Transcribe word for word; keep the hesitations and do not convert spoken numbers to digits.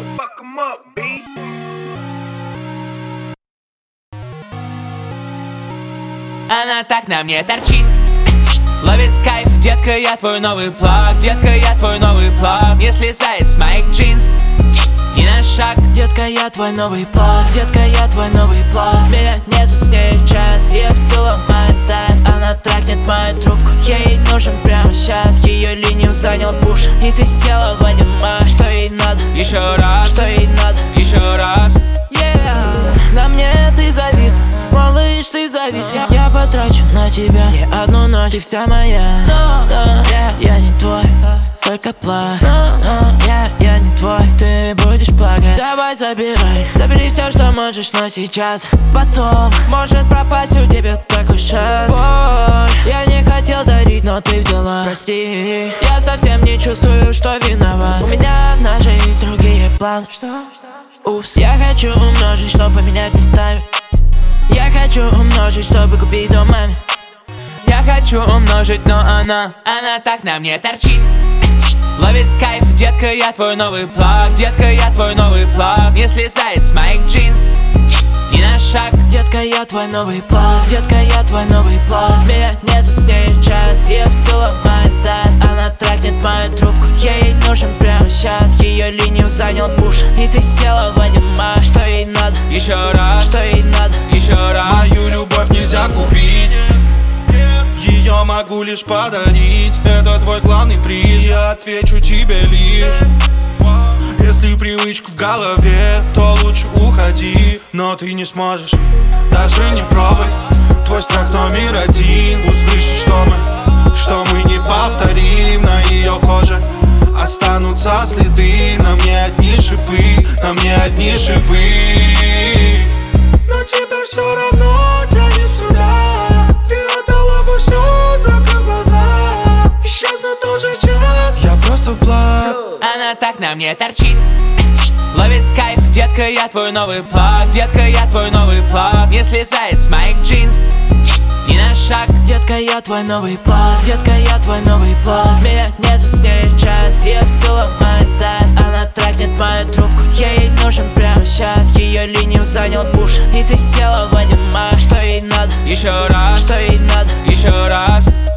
Fuck 'em up, B. Она так на мне торчит, ловит кайф, детка, я твой новый плаг. Детка, я твой новый плаг. Не слезает с моих джинс ни на шаг. Детка, я твой новый плаг. Детка, я твой новый плаг. Меня нету с ней час, я все ломает так. Она трахнет мою трубку, я ей нужен прямо сейчас. Ее линию занял пуш, и ты села в аниме. Что ей надо? Еще раз, Что ей надо? еще раз. Yeah. На мне ты завис, малыш, ты завис. Я, я потрачу на тебя не одну ночь, ты вся моя. Но, но, я, я не твой, только плак. Но, но, я, я не твой, ты будешь плакать. Давай забирай, забери все, что можешь, но сейчас. Потом может пропасть у тебя такой шанс. Боль, я не хотел дарить, но ты взяла. Прости, я совсем не чувствую, что виноват. У меня на жизнь другие планы. Что? Упс, я хочу умножить, чтобы поменять местами. Я хочу умножить, чтобы купить дом маме. Я хочу умножить, но она, она так на мне торчит, ловит кайф, детка, я твой новый плаг. Детка, я твой новый плаг. Не слезает с моих джинс ни на шаг. Детка, я твой новый плаг. Детка, я твой новый плаг. Меня нету с ней час, я все ломает так. Она трахнет мою трубку, я ей нужен прямо сейчас. Ее линию занял пуш, и ты села в аниме. Что ей надо? Еще раз, Что ей надо? еще раз. Мою любовь нельзя купить, ее могу лишь подарить. Это твой главный приз, я отвечу тебе лишь. Если привычка в голове, то лучше уходи. Но ты не сможешь, даже не пробуй. Твой страх номер один. Услышишь, что мы, что мы не повторим. На ее коже останутся следы. На мне одни шипы, на мне одни шипы. Но тебе все равно тянет сюда. Ты отдала бы все, закрыв глаза. Исчезнет тот же час, я просто плак. Она так на мне торчит, ловит кайф, детка, я твой новый плаг. Детка, я твой новый плаг. Не слезает с моих джинс ни на шаг. Детка, я твой новый плаг. Детка, я твой новый плаг. Меня нету с ней час, я все ломает так. Она трахнет мою трубку, я ей нужен прямо сейчас. Ее линию занял пуш, и ты села в аниме. Что ей надо? Еще раз, Что ей надо? еще раз.